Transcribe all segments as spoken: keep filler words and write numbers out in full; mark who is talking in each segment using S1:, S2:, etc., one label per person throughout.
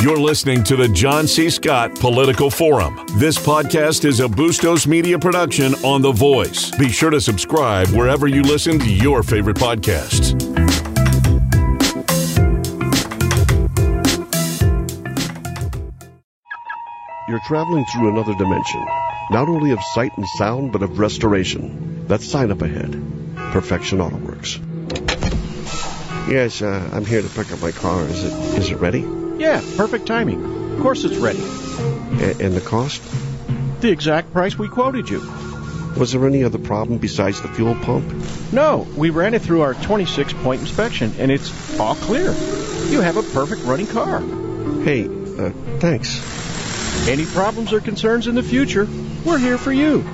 S1: You're listening to the John C. Scott Political Forum. This podcast is a Bustos Media production on The Voice. Be sure to subscribe wherever you listen to your favorite podcasts.
S2: You're traveling through another dimension, not only of sight and sound, but of restoration. That sign up ahead. Perfection Auto Works. Yes, uh, I'm here to pick up my car. Is it is it ready?
S3: Yeah, perfect timing. Of course it's ready.
S2: A- and the cost?
S3: The exact price we quoted you.
S2: Was there any other problem besides the fuel pump?
S3: No, we ran it through our twenty-six point inspection, and it's all clear. You have a perfect running car.
S2: Hey, uh, thanks.
S3: Any problems or concerns in the future, we're here for you.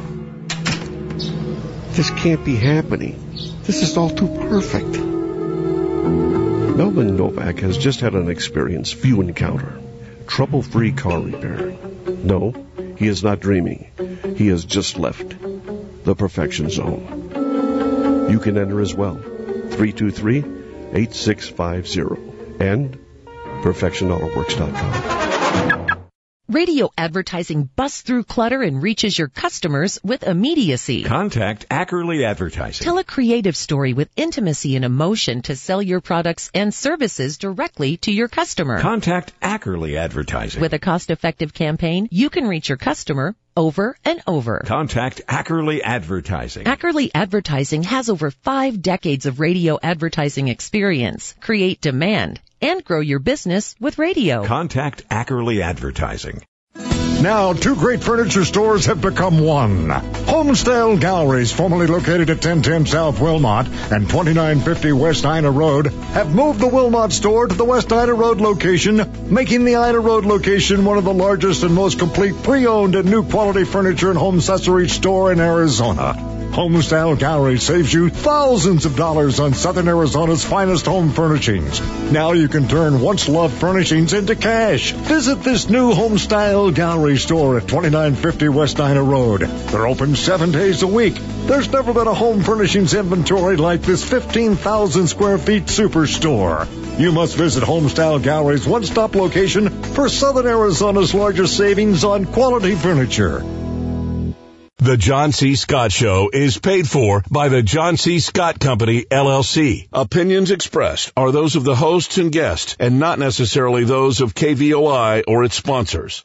S2: This can't be happening. This is all too perfect. Melvin Novak has just had an experience few encounter. Trouble-free car repair. No, he is not dreaming. He has just left the Perfection Zone. You can enter as well. three two three, eight six five zero and perfection auto works dot com.
S4: Radio advertising busts through clutter and reaches your customers with immediacy.
S5: Contact Ackerley Advertising.
S4: Tell a creative story with intimacy and emotion to sell your products and services directly to your customer.
S5: Contact Ackerley Advertising.
S4: With a cost-effective campaign, you can reach your customer over and over.
S5: Contact Ackerley Advertising.
S4: Ackerley Advertising has over five decades of radio advertising experience. Create demand and grow your business with radio.
S5: Contact Ackerley Advertising.
S6: Now, two great furniture stores have become one. Homestyle Galleries, formerly located at ten ten South Wilmot and twenty-nine fifty West Ina Road, have moved the Wilmot store to the West Ina Road location, making the Ina Road location one of the largest and most complete pre-owned and new quality furniture and home accessories store in Arizona. Homestyle Gallery saves you thousands of dollars on Southern Arizona's finest home furnishings. Now you can turn once-loved furnishings into cash. Visit this new Homestyle Gallery store at twenty-nine fifty West Ina Road. They're open seven days a week. There's never been a home furnishings inventory like this fifteen thousand square feet superstore. You must visit Homestyle Gallery's one-stop location for Southern Arizona's largest savings on quality furniture.
S1: The John C. Scott Show is paid for by the John C. Scott Company, L L C. Opinions expressed are those of the hosts and guests, and not necessarily those of K V O I or its sponsors.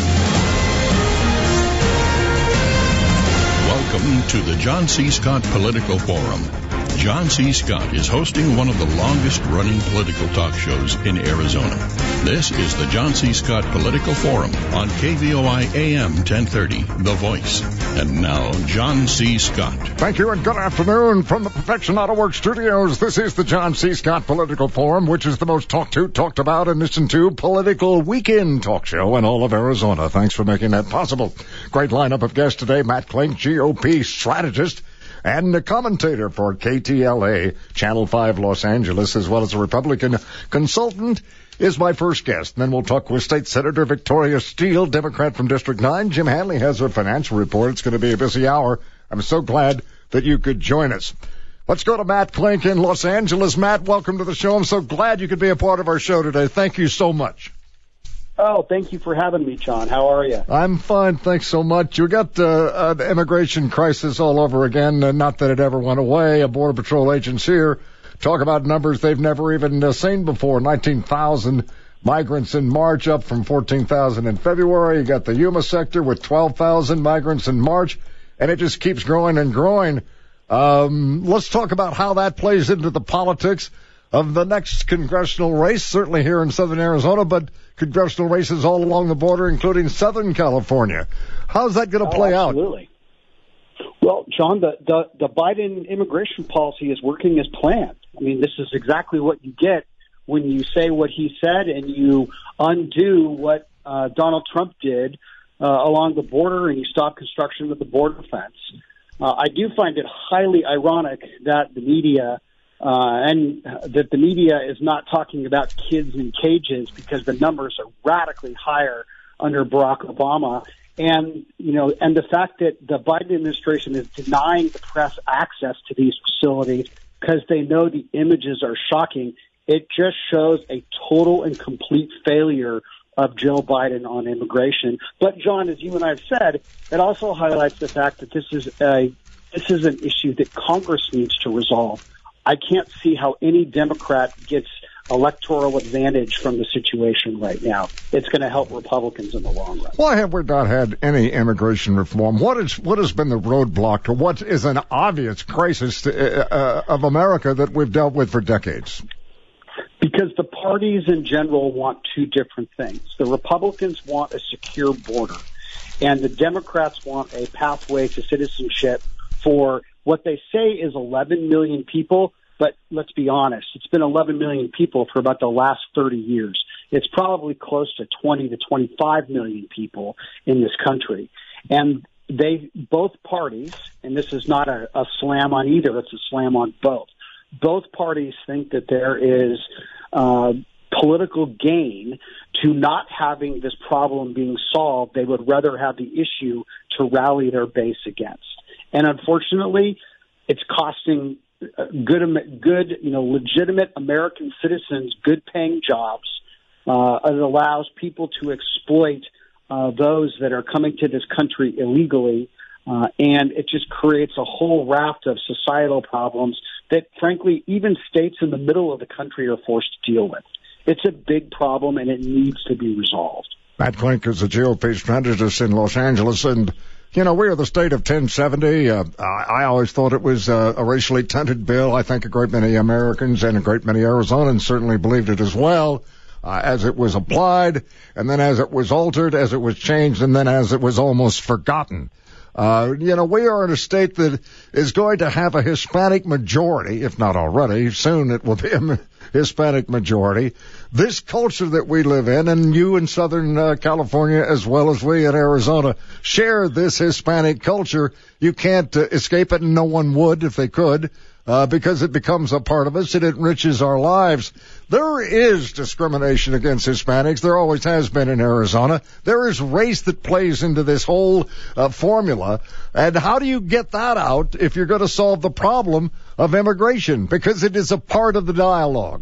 S7: Welcome to the John C. Scott Political Forum. John C. Scott is hosting one of the longest-running political talk shows in Arizona. This is the John C. Scott Political Forum on K V O I A M ten thirty, The Voice. And now, John C. Scott.
S6: Thank you and good afternoon from the Perfection Auto Works studios. This is the John C. Scott Political Forum, which is the most talked to, talked about, and listened to political weekend talk show in all of Arizona. Thanks for making that possible. Great lineup of guests today. Matt Klink, G O P strategist and a commentator for K T L A, Channel five Los Angeles, as well as a Republican consultant, is my first guest. Then we'll talk with State Senator Victoria Steele, Democrat from District nine. Jim Hanley has a financial report. It's going to be a busy hour. I'm so glad that you could join us. Let's go to Matt Klink in Los Angeles. Matt, welcome to the show. I'm so glad you could be a part of our show today. Thank you so much.
S8: Oh, thank you for having me, John. How are you?
S6: I'm fine, thanks so much. You got uh, an immigration crisis all over again, uh, not that it ever went away. A Border Patrol agents here talk about numbers they've never even uh, seen before. nineteen thousand migrants in March, up from fourteen thousand in February. You got the Yuma sector with twelve thousand migrants in March, and it just keeps growing and growing. Um, let's talk about how that plays into the politics of the next congressional race, certainly here in southern Arizona, but congressional races all along the border, including Southern California. How's that going to play
S8: oh,
S6: out?
S8: Absolutely. Well, John, the, the, the Biden immigration policy is working as planned. I mean, this is exactly what you get when you say what he said and you undo what uh, Donald Trump did uh, along the border and you stop construction of the border fence. Uh, I do find it highly ironic that the media Uh, and that the media is not talking about kids in cages because the numbers are radically higher under Barack Obama. And, you know, and the fact that the Biden administration is denying the press access to these facilities because they know the images are shocking, it just shows a total and complete failure of Joe Biden on immigration. But, John, as you and I have said, it also highlights the fact that this is a this is an issue that Congress needs to resolve. I can't see how any Democrat gets electoral advantage from the situation right now. It's going to help Republicans in the long run.
S6: Why have we not had any immigration reform? What is what has been the roadblock to what is an obvious crisis to, uh, of America that we've dealt with for decades?
S8: Because the parties in general want two different things. The Republicans want a secure border, and the Democrats want a pathway to citizenship for what they say is eleven million people. But let's be honest, it's been eleven million people for about the last thirty years. It's probably close to twenty to twenty-five million people in this country. And they, both parties, and this is not a, a slam on either, it's a slam on both. Both parties think that there is uh, political gain to not having this problem being solved. They would rather have the issue to rally their base against. And unfortunately, it's costing good, good, you know, legitimate American citizens good-paying jobs. Uh, it allows people to exploit uh, those that are coming to this country illegally, uh, and it just creates a whole raft of societal problems that, frankly, even states in the middle of the country are forced to deal with. It's a big problem, and it needs to be resolved.
S6: Matt Klink is the G O P strategist in Los Angeles, and you know, we are the state of ten seventy. Uh, I always thought it was uh, a racially tainted bill. I think a great many Americans and a great many Arizonans certainly believed it as well, uh, as it was applied, and then as it was altered, as it was changed, and then as it was almost forgotten. Uh, you know, we are in a state that is going to have a Hispanic majority, if not already. Soon it will be a Hispanic majority. This culture that we live in, and you in Southern uh, California as well as we in Arizona, share this Hispanic culture. You can't uh, escape it, and no one would if they could, uh, because it becomes a part of us. It enriches our lives. There is discrimination against Hispanics. There always has been in Arizona. There is race that plays into this whole uh, formula. And how do you get that out if you're going to solve the problem of immigration? Because it is a part of the dialogue.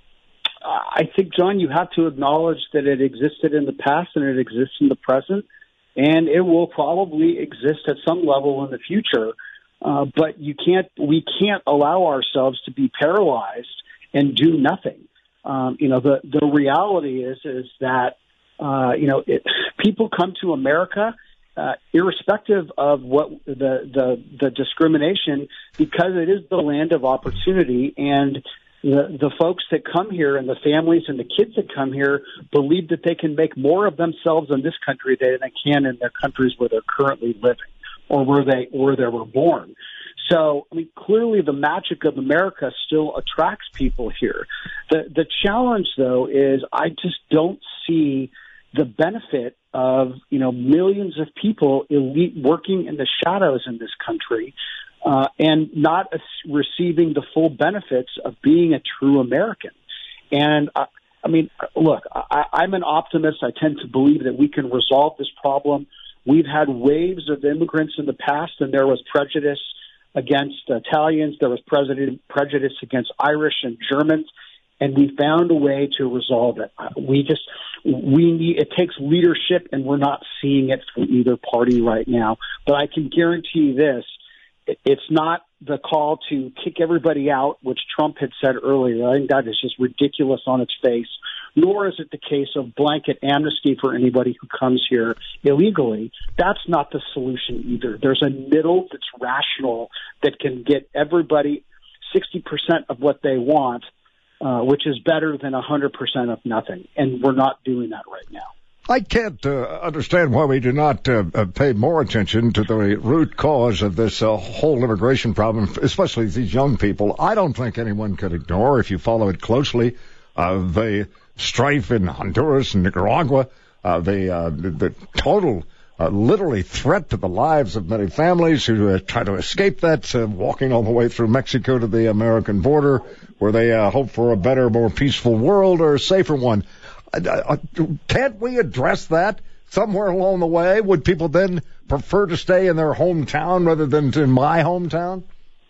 S8: I think, John, you have to acknowledge that it existed in the past and it exists in the present, and it will probably exist at some level in the future. Uh, but you can't, we can't allow ourselves to be paralyzed and do nothing. Um, you know, the, the reality is, is that, uh, you know, it, people come to America, uh, irrespective of what the, the, the discrimination, because it is the land of opportunity, and the, the folks that come here and the families and the kids that come here believe that they can make more of themselves in this country than they can in their countries where they're currently living or where they, where they were born. So, I mean, clearly the magic of America still attracts people here. The the challenge, though, is I just don't see the benefit of, you know, millions of people elite working in the shadows in this country uh, and not a, receiving the full benefits of being a true American. And, uh, I mean, look, I, I'm an optimist. I tend to believe that we can resolve this problem. We've had waves of immigrants in the past, and there was prejudice against Italians, there was prejudice against Irish and Germans, and we found a way to resolve it. We just, we need, it takes leadership, and we're not seeing it from either party right now. But I can guarantee you this, it's not the call to kick everybody out, which Trump had said earlier. I think that is just ridiculous on its face. Nor is it the case of blanket amnesty for anybody who comes here illegally. That's not the solution either. There's a middle that's rational that can get everybody sixty percent of what they want, uh, which is better than one hundred percent of nothing. And we're not doing that right now.
S6: I can't uh, understand why we do not uh, pay more attention to the root cause of this uh, whole immigration problem, especially these young people. I don't think anyone could ignore, if you follow it closely, uh, the strife in Honduras and Nicaragua, uh, the, uh, the, the total, uh, literally threat to the lives of many families who uh, try to escape that, uh, walking all the way through Mexico to the American border, where they uh, hope for a better, more peaceful world or a safer one. Uh, uh, can't we address that somewhere along the way? Would people then prefer to stay in their hometown rather than in my hometown?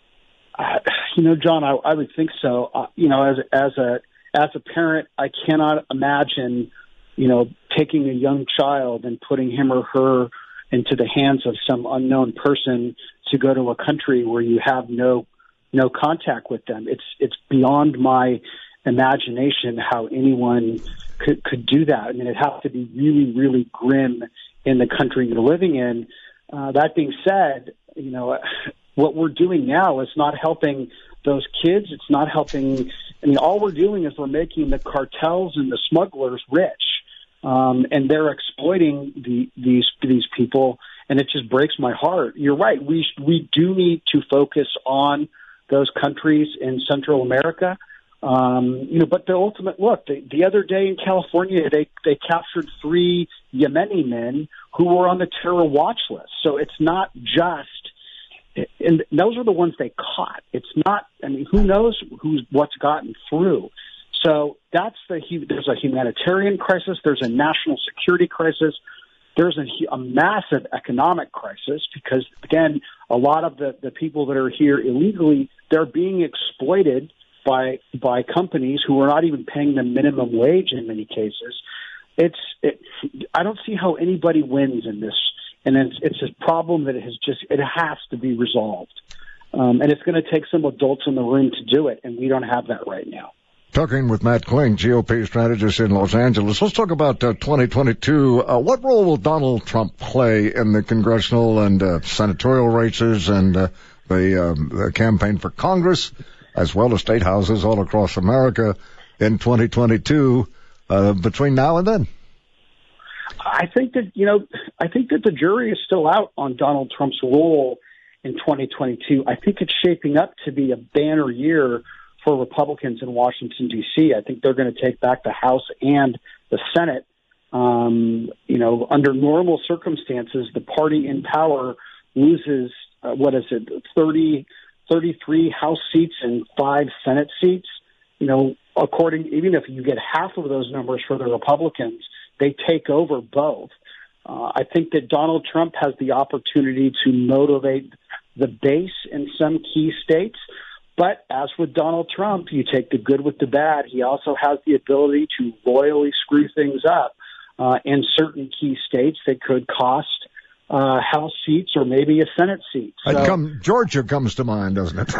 S8: Uh, you know, John, I, I would think so. Uh, you know, as as a as a parent, I cannot imagine, you know, taking a young child and putting him or her into the hands of some unknown person to go to a country where you have no no contact with them. It's it's beyond my imagination how anyone could could do that. I mean, it'd have to be really, really grim in the country you're living in. Uh, that being said, you know, what we're doing now is not helping those kids. It's not helping. I mean, all we're doing is we're making the cartels and the smugglers rich. Um, and they're exploiting the, these these people, and it just breaks my heart. You're right. We we do need to focus on those countries in Central America. Um, you know, but the ultimate look. The, the other day in California, they they captured three Yemeni men who were on the terror watch list. So it's not just, and those are the ones they caught. It's not. I mean, who knows who's what's gotten through. So that's the, there's a humanitarian crisis. There's a national security crisis. There's a, a massive economic crisis because, again, a lot of the, the people that are here illegally, they're being exploited by by companies who are not even paying them minimum wage in many cases. It's it, I don't see how anybody wins in this, and it's, it's a problem that it has just it has to be resolved, um, and it's going to take some adults in the room to do it, and we don't have that right now.
S6: Talking with Matt Klink, G O P strategist in Los Angeles. Let's talk about uh, twenty twenty-two. Uh, what role will Donald Trump play in the congressional and uh, senatorial races and uh, the, um, the campaign for Congress, as well as state houses all across America in twenty twenty-two uh, between now and then?
S8: I think that, you know, I think that the jury is still out on Donald Trump's role in twenty twenty-two. I think it's shaping up to be a banner year for Republicans in Washington, D C. I think they're going to take back the House and the Senate. Um, you know, under normal circumstances, the party in power loses, uh, what is it, thirty, thirty-three House seats and five Senate seats. You know, according, even if you get half of those numbers for the Republicans, they take over both. Uh, I think that Donald Trump has the opportunity to motivate the base in some key states. But as with Donald Trump, you take the good with the bad. He also has the ability to royally screw things up uh, in certain key states that could cost uh, House seats or maybe a Senate seat. So,
S6: come, Georgia comes to mind, doesn't it?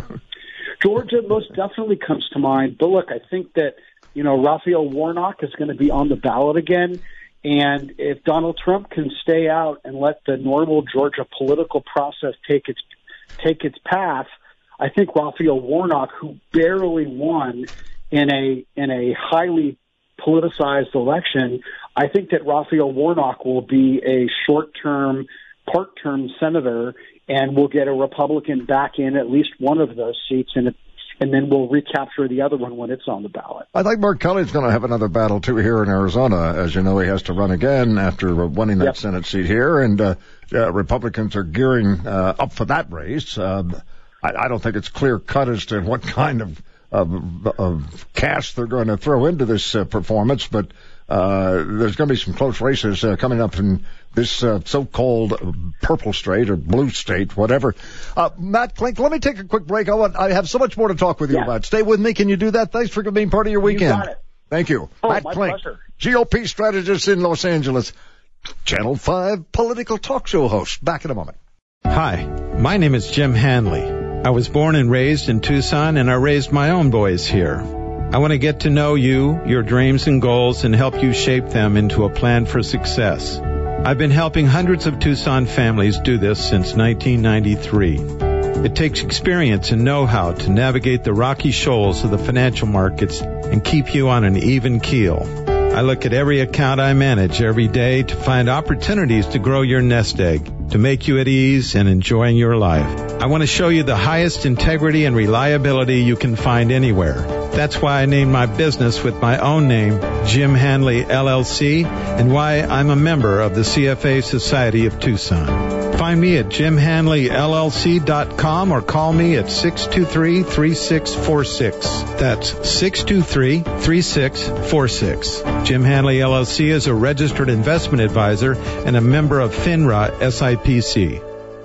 S8: Georgia most definitely comes to mind. But look, I think that, you know, Raphael Warnock is going to be on the ballot again. And if Donald Trump can stay out and let the normal Georgia political process take its take its path, I think Raphael Warnock, who barely won in a in a highly politicized election, I think that Raphael Warnock will be a short-term, part-term senator, and will get a Republican back in at least one of those seats, and and then we'll recapture the other one when it's on the ballot.
S6: I think Mark Kelly's going to have another battle, too, here in Arizona. As you know, he has to run again after winning that yep. Senate seat here, and uh, uh, Republicans are gearing uh, up for that race. Uh, I, I don't think it's clear-cut as to what kind of, of, of cash they're going to throw into this uh, performance, but uh, there's going to be some close races uh, coming up in this uh, so-called purple state or blue state, whatever. Uh, Matt Klink, let me take a quick break. I want, I have so much more to talk with you yeah. about. Stay with me. Can you do that? Thanks for being part of your weekend.
S8: You got it.
S6: Thank you.
S8: Oh,
S6: Matt
S8: my
S6: Klink,
S8: pleasure.
S6: G O P strategist in Los Angeles, Channel five political talk show host. Back in a moment.
S9: Hi, my name is Jim Hanley. I was born and raised in Tucson, and I raised my own boys here. I want to get to know you, your dreams and goals, and help you shape them into a plan for success. I've been helping hundreds of Tucson families do this since nineteen ninety-three. It takes experience and know-how to navigate the rocky shoals of the financial markets and keep you on an even keel. I look at every account I manage every day to find opportunities to grow your nest egg, to make you at ease and enjoying your life. I want to show you the highest integrity and reliability you can find anywhere. That's why I named my business with my own name, Jim Hanley L L C, and why I'm a member of the C F A Society of Tucson. Find me at jim hanley l l c dot com or call me at six two three, three six four six. That's six two three, three six four six. Jim Hanley L L C is a registered investment advisor and a member of FINRA S I P C.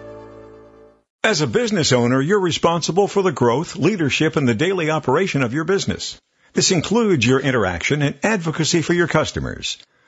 S5: As a business owner, you're responsible for the growth, leadership, and the daily operation of your business. This includes your interaction and advocacy for your customers.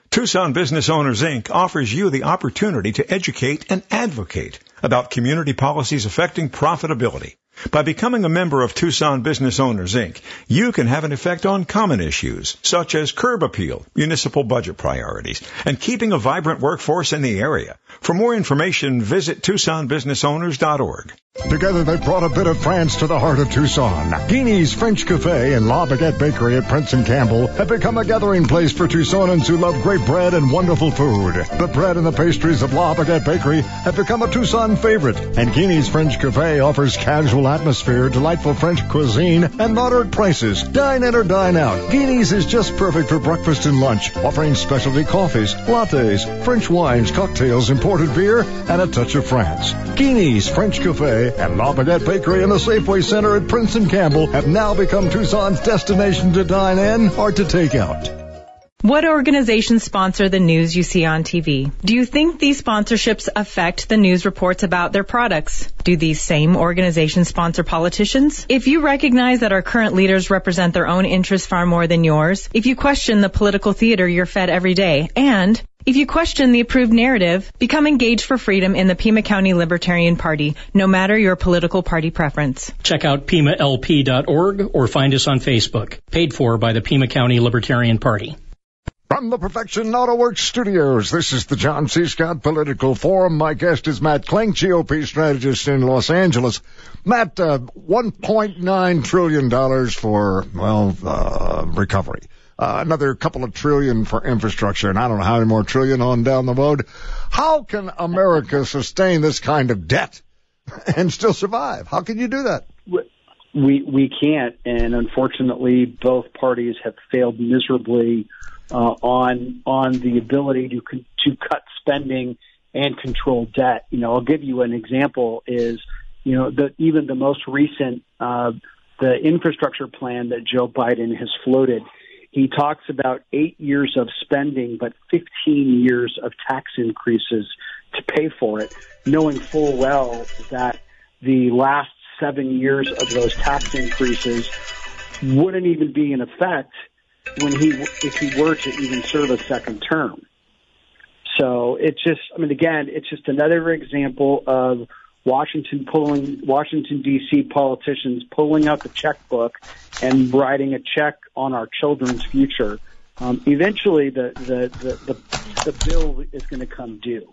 S5: Tucson Business Owners, Incorporated offers you the opportunity to educate and advocate about community policies affecting profitability. By becoming a member of Tucson Business Owners, Incorporated, you can have an effect on common issues, such as curb appeal, municipal budget priorities, and keeping a vibrant workforce in the area. For more information, visit Tucson Business Owners dot org.
S6: Together they brought a bit of France to the heart of Tucson. Guinea's French Cafe and La Baguette Bakery at Prince and Campbell have become a gathering place for Tucsonans who love great bread and wonderful food. The bread and the pastries of La Baguette Bakery have become a Tucson favorite, and Guinea's French Cafe offers casual atmosphere, delightful French cuisine, and moderate prices. Dine in or dine out. Guinea's is just perfect for breakfast and lunch, offering specialty coffees, lattes, French wines, cocktails, imported beer, and a touch of France. Guinea's French Cafe and La Baguette Bakery in the Safeway Center at Prince and Campbell have now become Tucson's destination to dine in or to take out.
S10: What organizations sponsor the news you see on T V? Do you think these sponsorships affect the news reports about their products? Do these same organizations sponsor politicians? If you recognize that our current leaders represent their own interests far more than yours, if you question the political theater you're fed every day, and if you question the approved narrative, become engaged for freedom in the Pima County Libertarian Party, no matter your political party preference.
S11: Check out Pima L P dot org or find us on Facebook. Paid for by the Pima County Libertarian Party.
S6: From the Perfection Auto Works Studios, this is the John C. Scott Political Forum. My guest is Matt Klink, G O P strategist in Los Angeles. Matt, uh, one point nine trillion dollars for, well, uh, recovery. Uh, another couple of trillion for infrastructure, and I don't know how many more trillion on down the road. How can America sustain this kind of debt and still survive? How can you do that?
S8: We we can't, and unfortunately, both parties have failed miserably uh, on on the ability to to cut spending and control debt. You know, I'll give you an example. Is you know the even the most recent uh, the infrastructure plan that Joe Biden has floated. He talks about eight years of spending, but fifteen years of tax increases to pay for it, knowing full well that the last seven years of those tax increases wouldn't even be in effect when he, if he were to even serve a second term. So it's just, I mean, again, it's just another example of Washington pulling, Washington, D C politicians pulling out the checkbook and writing a check on our children's future. Um, eventually, the, the, the, the, the bill is going to come due.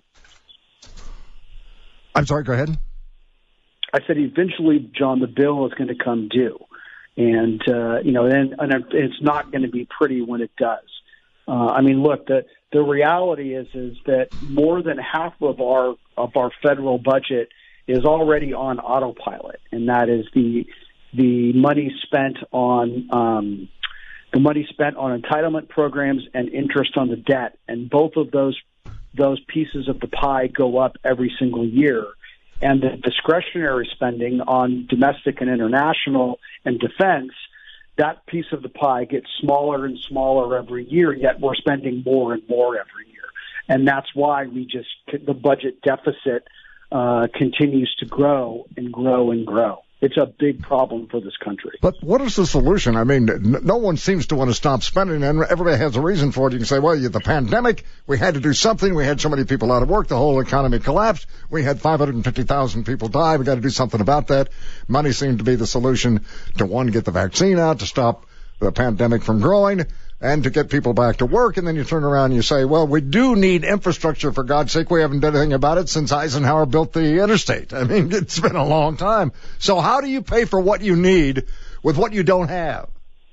S6: I'm sorry, go ahead.
S8: I said eventually, John, the bill is going to come due. And, uh, you know, and, and it's not going to be pretty when it does. Uh, I mean, look, the, the reality is, is that more than half of our, of our federal budget is already on autopilot, and that is the the money spent on um, the money spent on entitlement programs and interest on the debt, and both of those those pieces of the pie go up every single year. And the discretionary spending on domestic and international and defense, that piece of the pie gets smaller and smaller every year. Yet we're spending more and more every year, and that's why we just the budget deficit. Uh, continues to grow and grow and grow. It's a big problem for this country.
S6: But what is the solution? I mean, n- no one seems to want to stop spending, and everybody has a reason for it. You can say, well, you the pandemic, we had to do something. We had so many people out of work. The whole economy collapsed. We had five hundred fifty thousand people die. We got to do something about that. Money seemed to be the solution to, one, get the vaccine out, to stop the pandemic from growing, and to get people back to work. And then you turn around and you say, well, we do need infrastructure, for God's sake. We haven't done anything about it since Eisenhower built the interstate. I mean, it's been a long time. So how do you pay for what you need with what you don't have?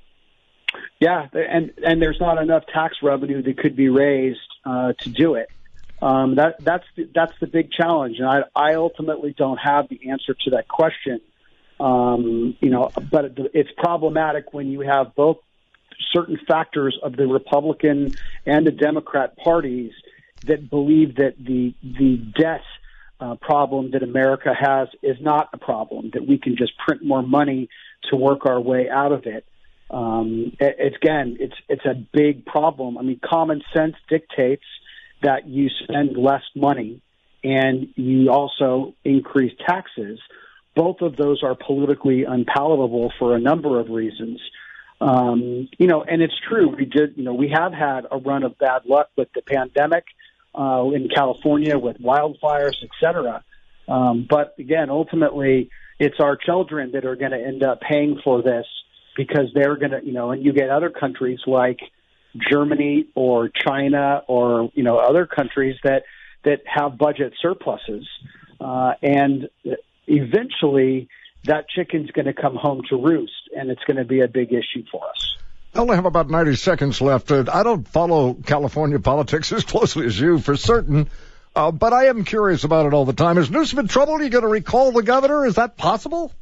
S8: Yeah, and and there's not enough tax revenue that could be raised uh, to do it. Um, that that's the, that's the big challenge, and I, I ultimately don't have the answer to that question. Um, you know, but it's problematic when you have both certain factors of the Republican and the Democrat parties that believe that the the debt uh, problem that America has is not a problem, that we can just print more money to work our way out of it. Um, it, it's again, it's it's a big problem. I mean, common sense dictates that you spend less money and you also increase taxes. Both of those are politically unpalatable for a number of reasons. Um, you know, and it's true. We did, you know, we have had a run of bad luck with the pandemic uh, in California with wildfires, et cetera. Um, but again, ultimately, it's our children that are going to end up paying for this because they're going to, you know, and you get other countries like Germany or China or, you know, other countries that, that have budget surpluses. Uh, and eventually that chicken's going to come home to roost, and it's going to be a big issue for us.
S6: I only have about ninety seconds left. Uh, I don't follow California politics as closely as you, for certain, uh, but I am curious about it all the time. Is Newsom in trouble? Are you going to recall the governor? Is that possible?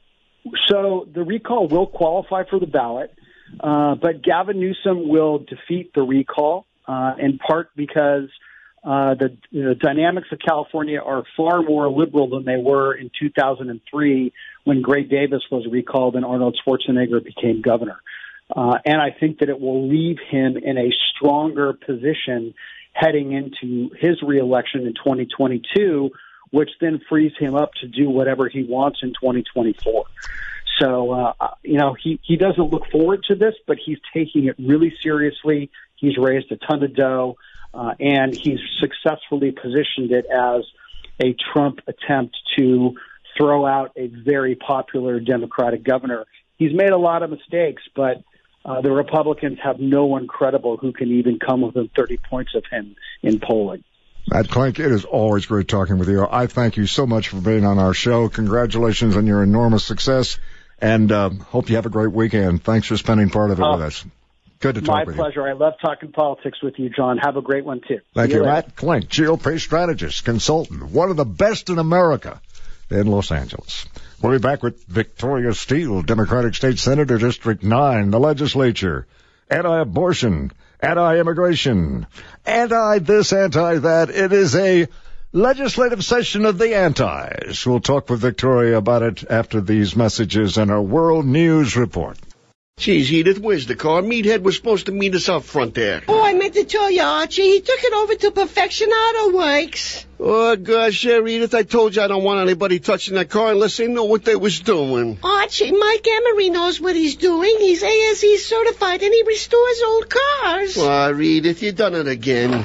S8: So the recall will qualify for the ballot, uh, but Gavin Newsom will defeat the recall, uh, in part because Uh, the, the dynamics of California are far more liberal than they were in two thousand three when Gray Davis was recalled and Arnold Schwarzenegger became governor. Uh, and I think that it will leave him in a stronger position heading into his reelection in twenty twenty-two, which then frees him up to do whatever he wants in twenty twenty-four. So, uh, you know, he, he doesn't look forward to this, but he's taking it really seriously. He's raised a ton of dough. Uh, and he's successfully positioned it as a Trump attempt to throw out a very popular Democratic governor. He's made a lot of mistakes, but uh, the Republicans have no one credible who can even come within thirty points of him in polling.
S6: Matt Klink, it is always great talking with you. I thank you so much for being on our show. Congratulations on your enormous success, and uh, hope you have a great weekend. Thanks for spending part of it uh, with us. Good to talk
S8: My
S6: with
S8: pleasure.
S6: you.
S8: I love talking politics with you, John. Have a great one, too.
S6: Thank
S8: See
S6: you,
S8: you
S6: Matt Klink, G O P strategist, consultant, one of the best in America in Los Angeles. We'll be back with Victoria Steele, Democratic State Senator, District nine, the legislature, anti-abortion, anti-immigration, anti-this, anti-that. It is a legislative session of the antis. We'll talk with Victoria about it after these messages and our World News Report.
S12: Geez, Edith, where's the car? Meathead was supposed to meet us out front there.
S13: Oh, I meant to tell you, Archie. He took it over to Perfection Auto Works.
S12: Oh, gosh, yeah, Edith, I told you I don't want anybody touching that car unless they know what they was doing.
S13: Archie, Mike Emery knows what he's doing. He's A S E certified, and he restores old cars.
S12: Oh, Edith, you done it again.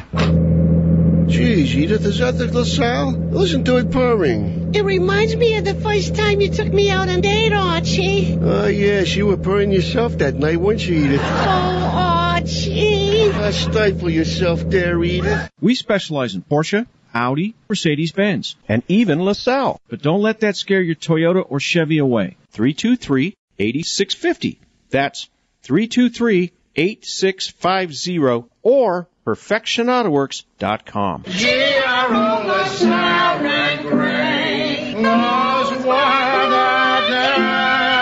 S12: Geez, Edith, is that the LaSalle? Listen to it purring.
S13: It reminds me of the first time you took me out on date, Archie.
S12: Oh, yes, you were purring yourself that night, weren't you, Edith?
S13: Oh, Archie.
S12: Uh, stifle yourself there, Edith.
S14: We specialize in Porsche, Audi, Mercedes-Benz, and even LaSalle. But don't let that scare your Toyota or Chevy away. three two three, eight six five zero. That's three two three, eight six five zero or perfection auto works dot com.
S15: G R O LaSalle and Gray knows what I done.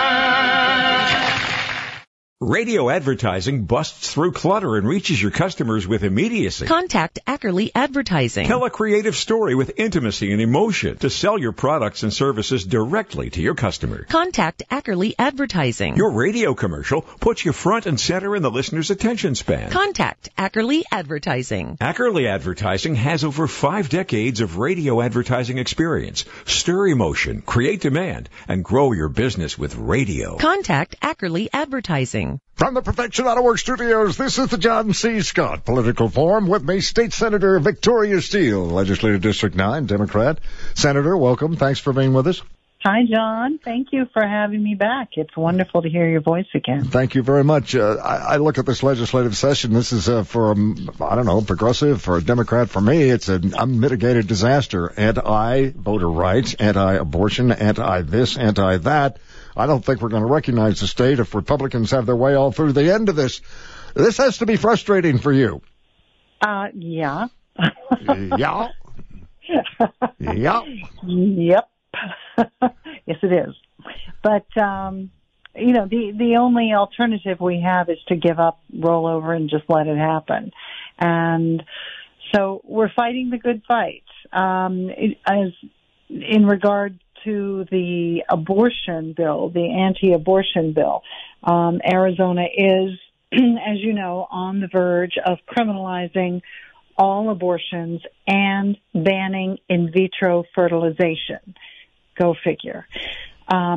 S5: Radio advertising busts through clutter and reaches your customers with immediacy.
S4: Contact Ackerley Advertising.
S5: Tell a creative story with intimacy and emotion to sell your products and services directly to your customers.
S4: Contact Ackerley Advertising.
S5: Your radio commercial puts you front and center in the listener's attention span.
S4: Contact Ackerley Advertising.
S5: Ackerley Advertising has over five decades of radio advertising experience. Stir emotion, create demand, and grow your business with radio.
S4: Contact Ackerley Advertising.
S6: From the Perfection Auto Works studios, this is the John C. Scott Political Forum. With me, State Senator Victoria Steele, Legislative District nine, Democrat. Senator, welcome. Thanks for being with us.
S16: Hi, John. Thank you for having me back. It's wonderful to hear your voice again.
S6: Thank you very much. Uh, I, I look at this legislative session. This is uh, for, um, I don't know, progressive, for a Democrat. For me, it's an unmitigated disaster. Anti-voter rights, anti-abortion, anti-this, anti-that. I don't think we're going to recognize the state if Republicans have their way all through the end of this. This has to be frustrating for you.
S16: Uh, yeah.
S6: yeah. yeah.
S16: Yep. Yes, it is. But, um, you know, the, the only alternative we have is to give up, roll over, and just let it happen. And so we're fighting the good fight. Um, it, as in regard to the abortion bill, the anti-abortion bill, um, Arizona is, as you know, on the verge of criminalizing all abortions and banning in vitro fertilization. Go figure. Um,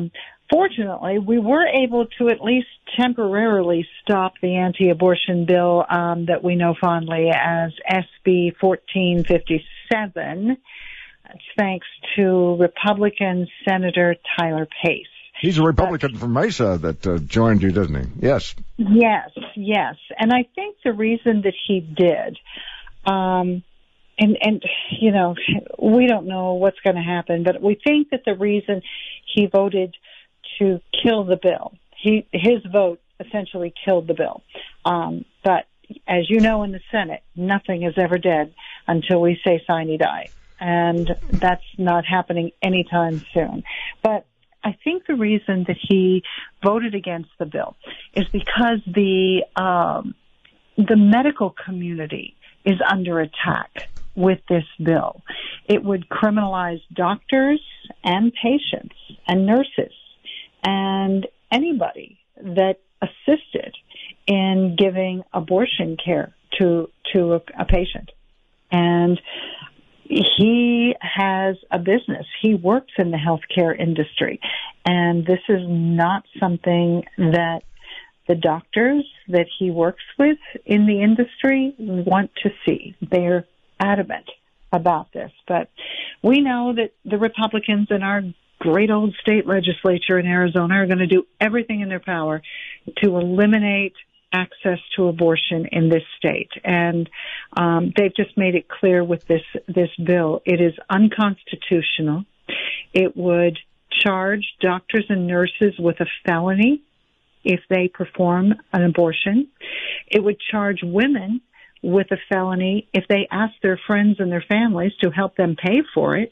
S16: fortunately, we were able to at least temporarily stop the anti-abortion bill um, that we know fondly as S B fourteen fifty-seven, thanks to Republican Senator Tyler Pace.
S6: He's a Republican but, from Mesa that uh, joined you, doesn't he? Yes.
S16: Yes, yes. And I think the reason that he did, um, and, and, you know, we don't know what's going to happen, but we think that the reason he voted to kill the bill, he his vote essentially killed the bill. Um, but as you know, in the Senate, nothing is ever dead until we say sine die. And that's not happening anytime soon. But I think the reason that he voted against the bill is because the um, the medical community is under attack with this bill. It would criminalize doctors and patients and nurses and anybody that assisted in giving abortion care to to a, a patient. And he has a business. He works in the healthcare industry. And this is not something that the doctors that he works with in the industry want to see. They're adamant about this. But we know that the Republicans in our great old state legislature in Arizona are going to do everything in their power to eliminate access to abortion in this state. And um, they've just made it clear with this this bill, it is unconstitutional. It would charge doctors and nurses with a felony if they perform an abortion. It would charge women with a felony if they ask their friends and their families to help them pay for it.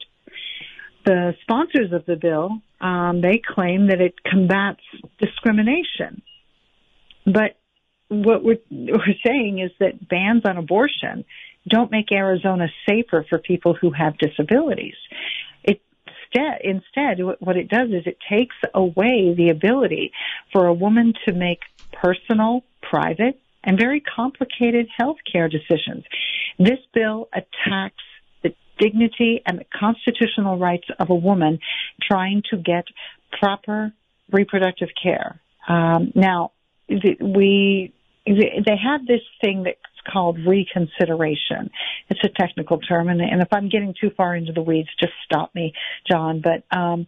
S16: The sponsors of the bill, um, they claim that it combats discrimination. But what we're, we're saying is that bans on abortion don't make Arizona safer for people who have disabilities. It, instead, what it does is it takes away the ability for a woman to make personal, private, and very complicated health care decisions. This bill attacks the dignity and the constitutional rights of a woman trying to get proper reproductive care. Um, now, we they have this thing that's called reconsideration. It's a technical term, and, and if I'm getting too far into the weeds, just stop me, John. But um,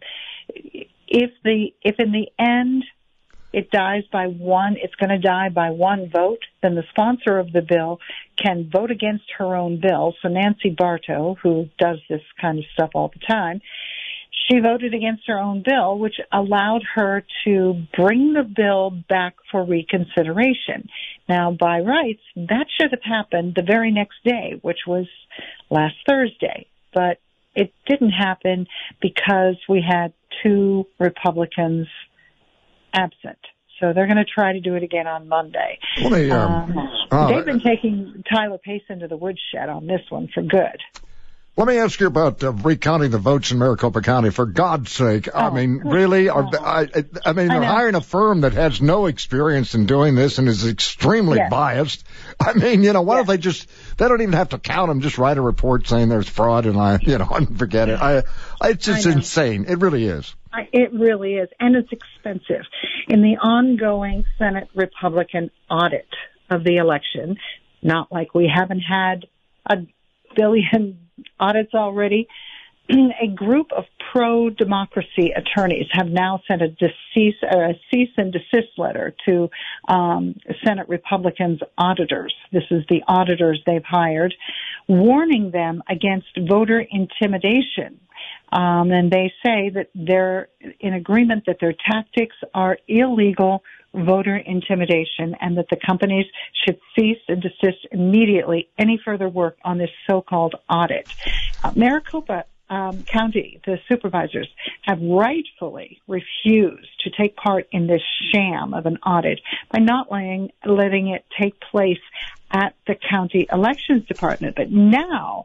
S16: if the if in the end it dies by one, it's going to die by one vote, then the sponsor of the bill can vote against her own bill. So Nancy Bartow, who does this kind of stuff all the time, she voted against her own bill, which allowed her to bring the bill back for reconsideration. Now, by rights, that should have happened the very next day, which was last Thursday. But it didn't happen because we had two Republicans absent. So they're going to try to do it again on Monday.
S6: Well, they, um,
S16: um,
S6: uh,
S16: they've been taking Tyler Pace into the woodshed on this one for good.
S6: Let me ask you about uh, recounting the votes in Maricopa County. For God's sake, oh, I mean, really? Are, I, I mean, they're hiring a firm that has no experience in doing this and is extremely yes. biased. I mean, you know, why yes. don't they just, they don't even have to count them, just write a report saying there's fraud and I, you know, and forget it. I, it's just insane. It really is.
S16: I, it really is. And it's expensive. In the ongoing Senate Republican audit of the election, not like we haven't had a billion audits already, a group of pro-democracy attorneys have now sent a, cease, a cease and desist letter to um, Senate Republicans' auditors. This is the auditors they've hired, warning them against voter intimidation. Um, and they say that they're in agreement that their tactics are illegal voter intimidation and that the companies should cease and desist immediately any further work on this so-called audit. Uh, Maricopa um, County, the supervisors, have rightfully refused to take part in this sham of an audit by not letting, letting it take place at the county elections department. But now,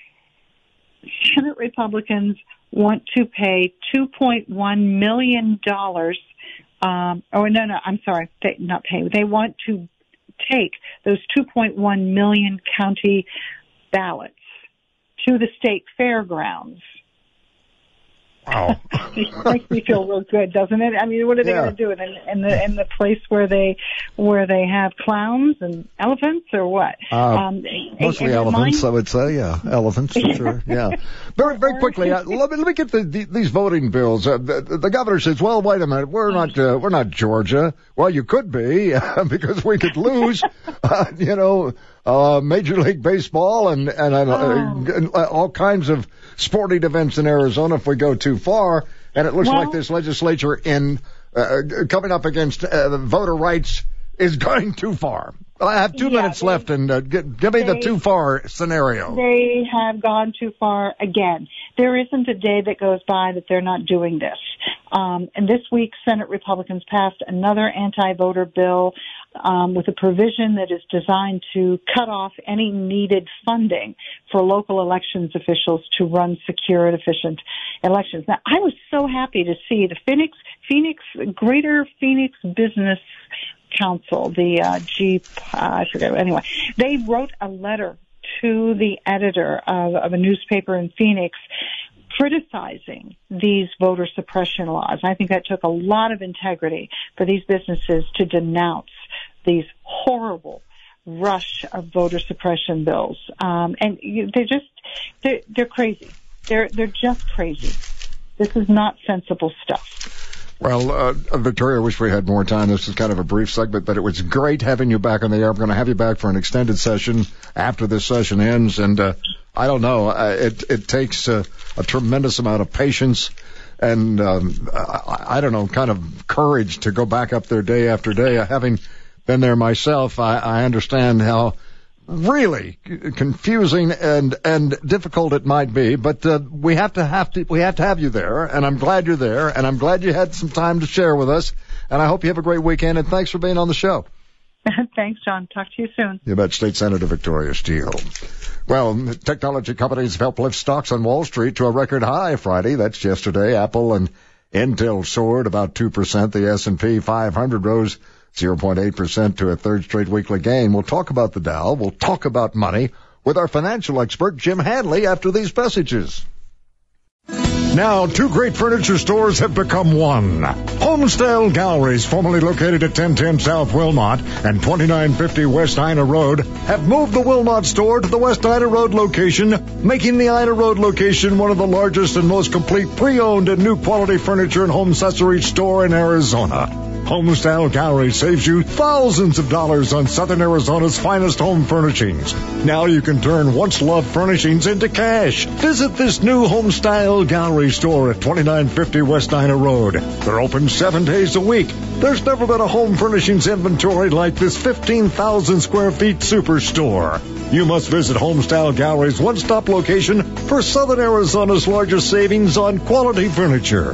S16: Senate Republicans want to pay two point one million dollars Um, oh, no, no, I'm sorry, they, not pay. They want to take those two point one million county ballots to the state fairgrounds
S6: Wow.
S16: It makes me feel real good, doesn't it? I mean, what are they
S6: Yeah.
S16: going to do? In, in the in the place where they where they have clowns and elephants, or what?
S6: Uh,
S16: um,
S6: Mostly
S16: it, it
S6: elephants,
S16: reminds-
S6: I would say. Yeah, elephants, for sure. Yeah. Very, very quickly, uh, let me let me get the, the, these voting bills. Uh, the, the governor says, "Well, wait a minute, we're not uh, we're not Georgia." Well, you could be because we could lose. uh, you know, uh, Major League Baseball and and uh, uh, all kinds of sporting events in Arizona if we go too far. And it looks
S16: Well-
S6: like this legislature in uh, coming up against uh, voter rights is going too far. I have two
S16: Yeah,
S6: minutes
S16: they-
S6: left, and uh, give, give me the
S16: they-
S6: too far scenario.
S16: They have gone too far again. There isn't a day that goes by that they're not doing this. Um, and this week, Senate Republicans passed another anti-voter bill um, with a provision that is designed to cut off any needed funding for local elections officials to run secure and efficient elections. Now, I was so happy to see the Phoenix, Phoenix, Greater Phoenix Business Council, the uh, G, uh, I forget, anyway, they wrote a letter to the editor of, of a newspaper in Phoenix criticizing these voter suppression laws. I think that took a lot of integrity for these businesses to denounce these horrible rush of voter suppression bills. Um, and you, they're just, they're, they're crazy. They're, they're just crazy. This is not sensible stuff.
S6: Well, uh, Victoria, I wish we had more time. This is kind of a brief segment, but it was great having you back on the air. I'm going to have you back for an extended session after this session ends. And uh, I don't know, uh, it it takes uh, a tremendous amount of patience and, um, I, I don't know, kind of courage to go back up there day after day. Having been there myself, I, I understand how really confusing and and difficult it might be, but uh, we have to have to we have to have you there, and I'm glad you're there, and I'm glad you had some time to share with us, and I hope you have a great weekend, and thanks for being on the show.
S16: Thanks, John. Talk to you soon.
S6: You bet. State Senator Victoria Steele. Well, technology companies have helped lift stocks on Wall Street to a record high Friday. That's yesterday. Apple and Intel soared about two percent. The S and P five hundred rose zero point eight percent to a third straight weekly gain. We'll talk about the Dow. We'll talk about money with our financial expert, Jim Hanley, after these messages. Now, two great furniture stores have become one. Homestyle Galleries, formerly located at ten ten South Wilmot and twenty-nine fifty West Ina Road, have moved the Wilmot store to the West Ina Road location, making the Ina Road location one of the largest and most complete pre-owned and new quality furniture and home accessories store in Arizona. Homestyle Gallery saves you thousands of dollars on Southern Arizona's finest home furnishings. Now you can turn once-loved furnishings into cash. Visit this new Homestyle Gallery store at twenty-nine fifty West Ina Road. They're open seven days a week. There's never been a home furnishings inventory like this fifteen thousand square feet superstore. You must visit Homestyle Gallery's one-stop location for Southern Arizona's largest savings on quality furniture.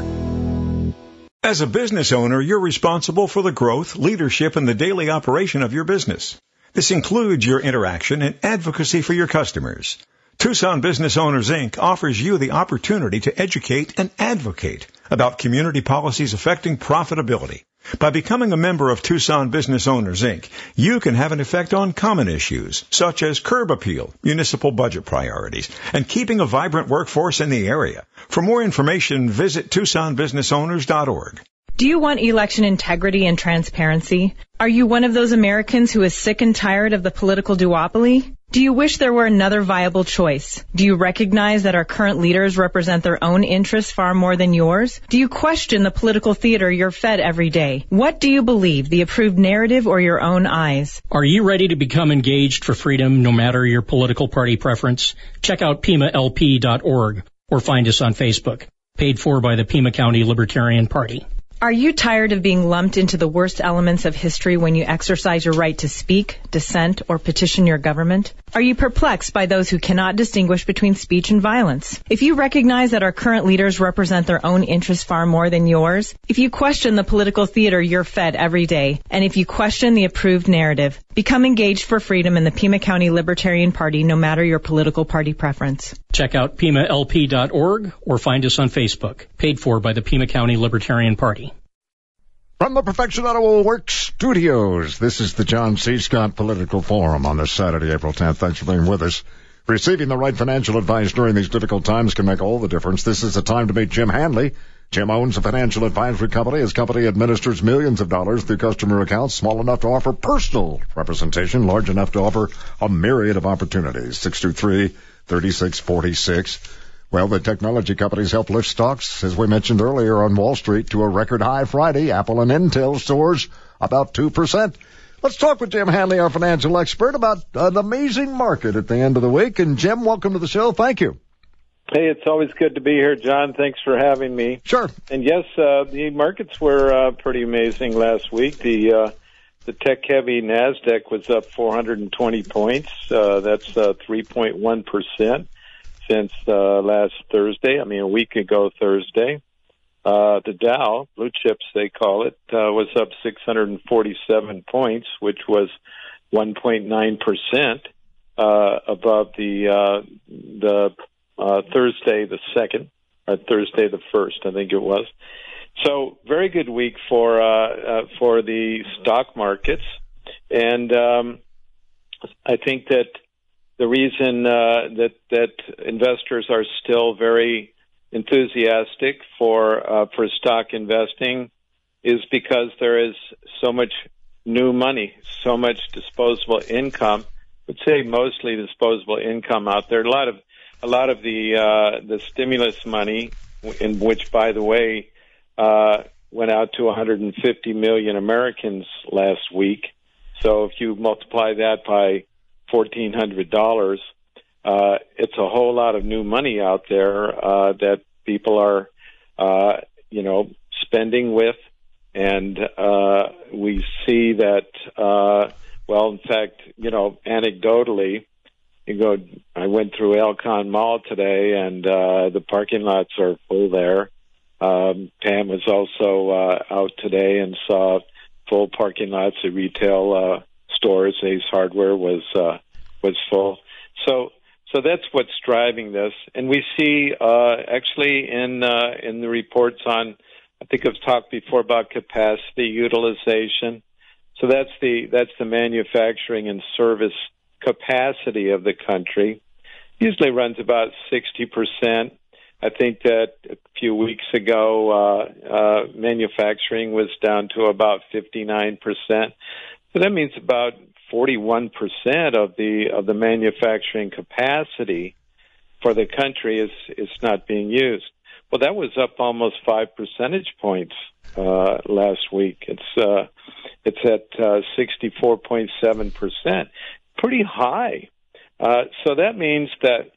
S5: As a business owner, you're responsible for the growth, leadership, and the daily operation of your business. This includes your interaction and advocacy for your customers. Tucson Business Owners, Incorporated offers you the opportunity to educate and advocate about community policies affecting profitability. By becoming a member of Tucson Business Owners, Incorporated, you can have an effect on common issues, such as curb appeal, municipal budget priorities, and keeping a vibrant workforce in the area. For more information, visit Tucson Business Owners dot org.
S10: Do you want election integrity and transparency? Are you one of those Americans who is sick and tired of the political duopoly? Do you wish there were another viable choice? Do you recognize that our current leaders represent their own interests far more than yours? Do you question the political theater you're fed every day? What do you believe, the approved narrative or your own eyes?
S11: Are you ready to become engaged for freedom no matter your political party preference? Check out Pima L P dot org or find us on Facebook. Paid for by the Pima County Libertarian Party.
S10: Are you tired of being lumped into the worst elements of history when you exercise your right to speak, dissent, or petition your government? Are you perplexed by those who cannot distinguish between speech and violence? If you recognize that our current leaders represent their own interests far more than yours, if you question the political theater you're fed every day, and if you question the approved narrative, become engaged for freedom in the Pima County Libertarian Party no matter your political party preference.
S11: Check out Pima L P dot org or find us on Facebook. Paid for by the Pima County Libertarian Party.
S6: From the Perfection Auto Works studios, this is the John C. Scott Political Forum on this Saturday, April tenth. Thanks for being with us. Receiving the right financial advice during these difficult times can make all the difference. This is the time to meet Jim Hanley. Jim owns a financial advisory company. His company administers millions of dollars through customer accounts small enough to offer personal representation, large enough to offer a myriad of opportunities. six two three, three six four six. Well, the technology companies help lift stocks, as we mentioned earlier, on Wall Street to a record high Friday. Apple and Intel soars about two percent. Let's talk with Jim Hanley, our financial expert, about an amazing market at the end of the week. And, Jim, welcome to the show. Thank you.
S17: Hey, it's always good to be here, John. Thanks for having me.
S6: Sure.
S17: And, yes, uh, the markets were uh, pretty amazing last week. The uh, the tech-heavy NASDAQ was up four hundred twenty points. Uh, that's uh, three point one percent since uh, last Thursday. I mean, a week ago Thursday. Uh, the Dow, blue chips they call it, uh, was up six hundred forty-seven points, which was one point nine percent uh, above the uh, the uh, Thursday the second, or Thursday the first, I think it was. So very good week for uh, uh, for the stock markets, and um, I think that the reason uh, that that investors are still very enthusiastic for uh, for stock investing is because there is so much new money, so much disposable income. I would say mostly disposable income out there. A lot of a lot of the uh, the stimulus money, in which, by the way, uh, went out to one hundred fifty million Americans last week. So if you multiply that by fourteen hundred dollars. Uh, it's a whole lot of new money out there uh, that people are, uh, you know, spending with, and uh, we see that. Uh, well, in fact, you know, anecdotally, you go. I went through Elcon Mall today, and uh, the parking lots are full there. Um, Pam was also uh, out today and saw full parking lots at retail uh, stores. Ace Hardware was uh, was full. So. So that's what's driving this, and we see uh, actually in uh, in the reports on, I think I've talked before about capacity utilization. So that's the that's the manufacturing and service capacity of the country. Usually runs about sixty percent. I think that a few weeks ago, uh, uh, manufacturing was down to about fifty-nine percent. So that means about forty-one percent of the of the manufacturing capacity for the country is is not being used. Well, that was up almost five percentage points uh, last week. It's uh, it's at uh, sixty-four point seven percent, pretty high. Uh, so that means that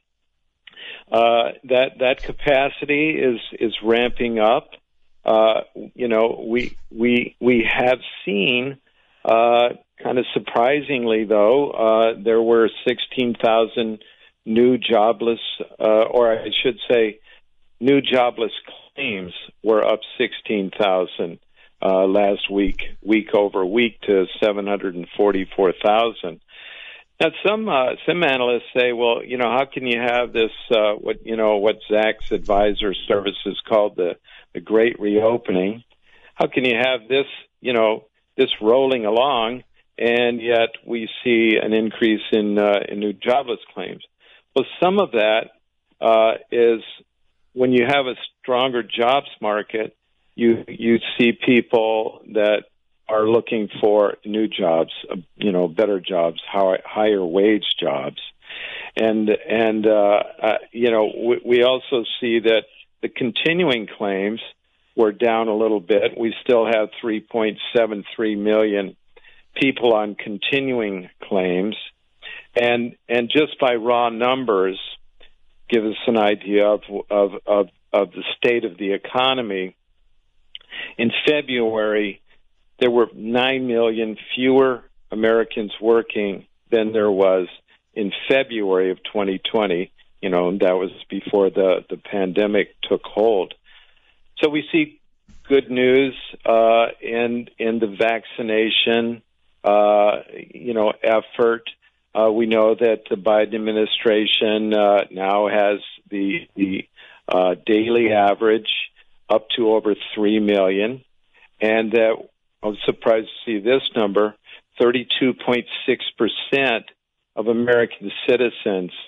S17: uh, that that capacity is is ramping up. Uh, you know, we we we have seen. Uh, kind of surprisingly, though, uh, there were sixteen thousand new jobless, uh, or I should say, new jobless claims were up sixteen thousand uh, last week, week over week, to seven hundred forty-four thousand. Now, some uh, some analysts say, well, you know, how can you have this? Uh, what you know, what Zacks Advisor Services called the the Great Reopening? How can you have this? You know. This rolling along, and yet we see an increase in uh, in new jobless claims. Well, some of that uh, is when you have a stronger jobs market, you you see people that are looking for new jobs, uh, you know, better jobs, high, higher wage jobs, and and uh, uh, you know we, we also see that the continuing claims were down a little bit. We still have three point seven three million people on continuing claims. And and just by raw numbers, give us an idea of, of, of, of the state of the economy. In February, there were nine million fewer Americans working than there was in February of twenty twenty. You know, that was before the, the pandemic took hold. So we see good news uh, in in the vaccination, uh, you know, effort. Uh, we know that the Biden administration uh, now has the the uh, daily average up to over three million, and that I was surprised to see this number: thirty-two point six percent of American citizens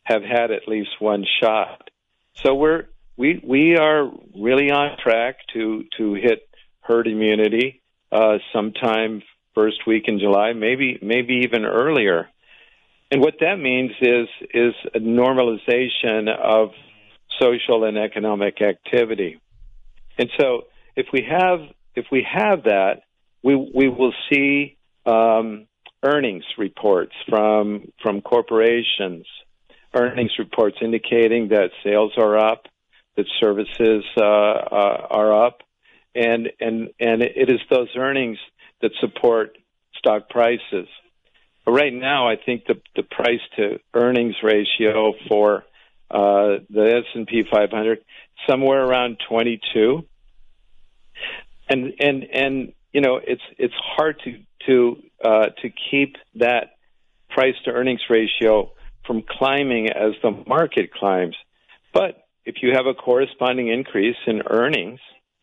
S17: have had at least one shot. So we're we we are really on track to to hit herd immunity uh, sometime first week in July, maybe maybe even earlier. And what that means is is a normalization of social and economic activity. And so if we have if we have that, we we will see um, earnings reports from from corporations, earnings reports indicating that sales are up, that services uh, uh, are up, and and and it is those earnings that support stock prices. But right now, I think the the price to earnings ratio for uh, the S and P five hundred somewhere around twenty-two, and and and you know it's it's hard to to uh, to keep that price to earnings ratio from climbing as the market climbs. But if you have a corresponding increase in earnings,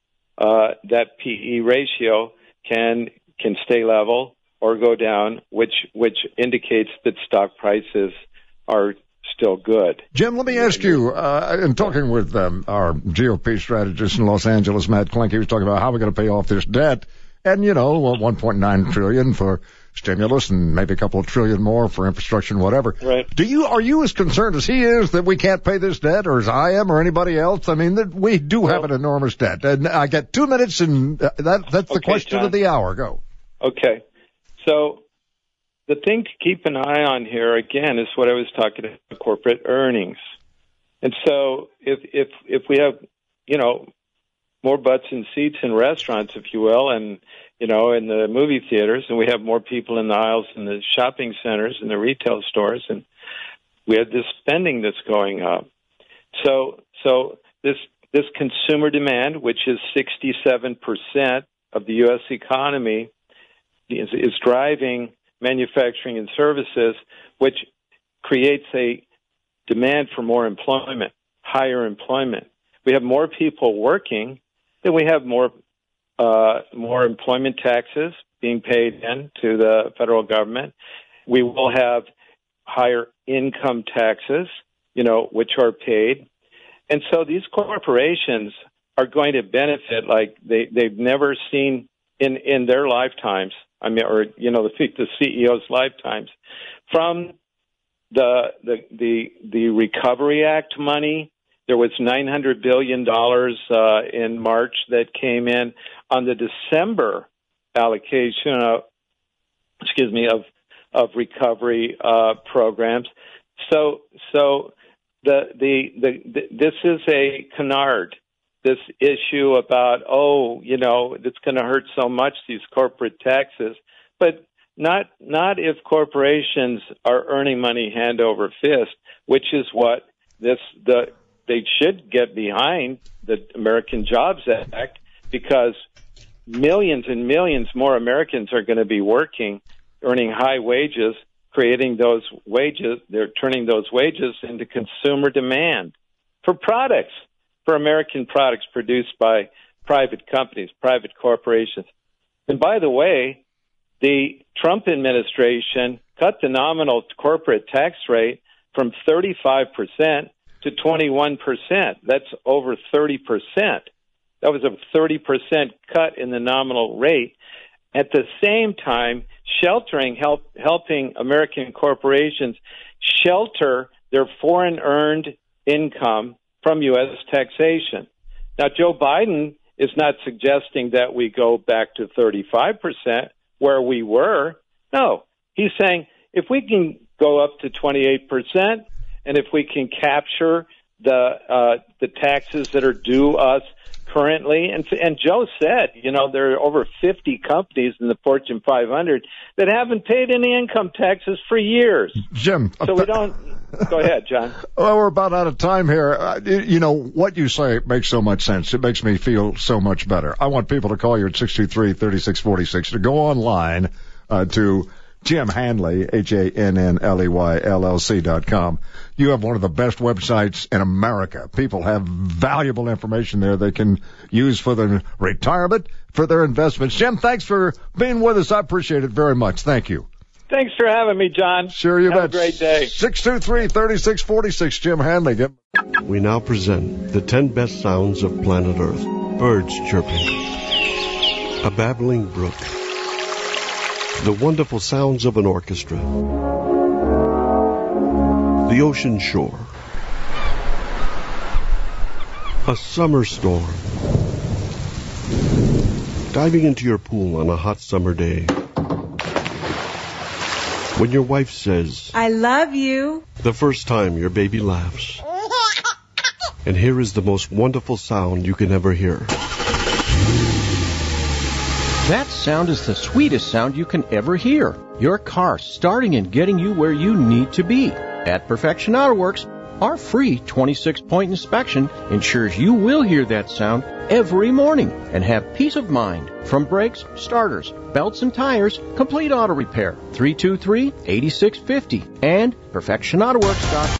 S17: uh, that P E ratio can can stay level or go down, which which indicates that stock prices are still good.
S6: Jim, let me ask you, uh, in talking with um, our G O P strategist in Los Angeles, Matt Klink, he was talking about how we're going to pay off this debt. And, you know, one point nine trillion dollars for stimulus and maybe a couple of trillion more for infrastructure and whatever.
S17: Right.
S6: Do you, are you as concerned as he is that we can't pay this debt, or as I am, or anybody else? I mean, that we do have an enormous debt. And I get two minutes, and that, that's the
S17: Okay,
S6: question
S17: John.
S6: of the hour. Go.
S17: Okay. So the thing to keep an eye on here, again, is what I was talking about, corporate earnings. And so if if if we have, you know, more butts and seats in restaurants, if you will, and, you know, in the movie theaters, and we have more people in the aisles in the shopping centers and the retail stores, and we have this spending that's going up. So so this this consumer demand, which is sixty-seven percent of the U S economy, is, is driving manufacturing and services, which creates a demand for more employment, higher employment. We have more people working, then we have more uh, more employment taxes being paid in to the federal government. We will have higher income taxes, you know, which are paid. And so these corporations are going to benefit like they, they've never seen in, in their lifetimes. I mean, or, you know, the, the C E O's lifetimes, from the, the, the, the Recovery Act money. There was nine hundred billion dollars uh, in March that came in on the December allocation of, excuse me, of, of recovery uh, programs. So, so the, the, the, the, this is a canard. This issue about, oh, you know, it's going to hurt so much, these corporate taxes, but not not if corporations are earning money hand over fist, which is what this the they should get behind the American Jobs Act, because millions and millions more Americans are going to be working, earning high wages, creating those wages. They're turning those wages into consumer demand for products. For American products produced by private companies, private corporations. And by the way, the Trump administration cut the nominal corporate tax rate from thirty-five percent to twenty-one percent. That's over thirty percent. That was a thirty percent cut in the nominal rate. At the same time, sheltering, help, helping American corporations shelter their foreign earned income from U S taxation. Now, Joe Biden is not suggesting that we go back to thirty-five percent where we were. No, he's saying if we can go up to twenty-eight percent, and if we can capture the uh, the taxes that are due us currently, and and Joe said, you know, there are over fifty companies in the Fortune five hundred that haven't paid any income taxes for years.
S6: Jim,
S17: so we don't. Go ahead, John.
S6: Well, we're about out of time here. Uh, you know, what you say makes so much sense. It makes me feel so much better. I want people to call you at six two three, three six four six, to go online uh, to Jim Hanley, H A N N L E Y L L C dot com. You have one of the best websites in America. People have valuable information there they can use for their retirement, for their investments. Jim, thanks for being with us. I appreciate it very much. Thank you.
S17: Thanks for having me, John.
S6: Sure, you
S17: Have
S6: bet.
S17: a great day.
S6: six two three, three six four six, Jim Hanley. Get-
S2: We now present the ten best sounds of planet Earth. Birds chirping. A babbling brook. The wonderful sounds of an orchestra. The ocean shore. A summer storm. Diving into your pool on a hot summer day. When your wife says,
S18: I love you.
S2: The first time your baby laughs. And here is the most wonderful sound you can ever hear.
S14: That sound is the sweetest sound you can ever hear. Your car starting and getting you where you need to be. At Perfection Auto Works, our free twenty-six point inspection ensures you will hear that sound every morning and have peace of mind. From brakes, starters, belts, and tires, complete auto repair. three two three, eight six five zero and perfection auto works dot com.